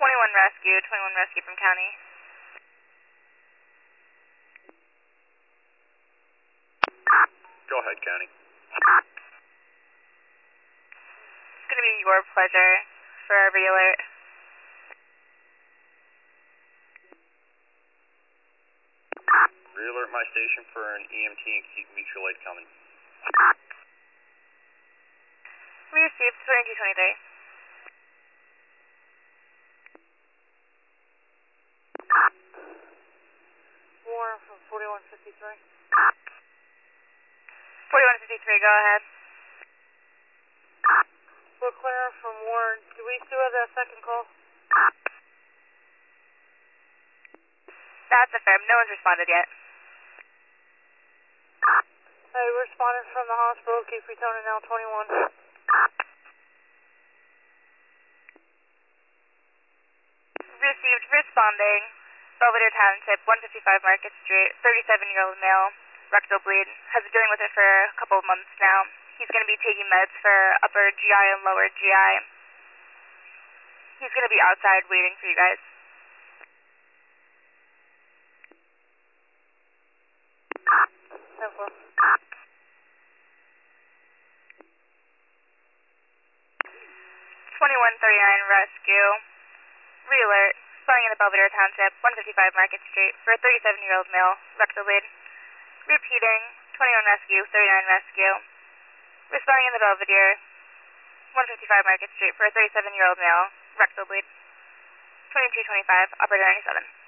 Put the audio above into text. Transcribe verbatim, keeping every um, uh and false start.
twenty-one rescue, twenty-one rescue from county. Go ahead, county. It's going to be your pleasure for our re-alert. Re-alert my station for an E M T and keep mutual aid coming. We received twenty-two twenty-three. Warren from forty-one fifty-three. forty-one fifty-three, go ahead. LeClaire from Warren. Do we still have that second call? That's affirmed. No one's responded yet. Hey, we're responding from the hospital. Keep returning now twenty-one. Received responding. Belvedere Township, one fifty-five Market Street, thirty-seven-year-old male, rectal bleed. Has been dealing with it for a couple of months now. He's going to be taking meds for upper G I and lower G I. He's going to be outside waiting for you guys. Temple. twenty-one thirty-nine rescue. Re-alert. Spelling in the Belvedere Township, one fifty-five Market Street, for a thirty-seven-year-old male, rectal bleed. Repeating, twenty-one rescue, thirty-nine rescue. Responding in the Belvedere, one fifty-five Market Street, for a thirty-seven-year-old male, rectal bleed. twenty-two twenty-five, operator ninety-seven.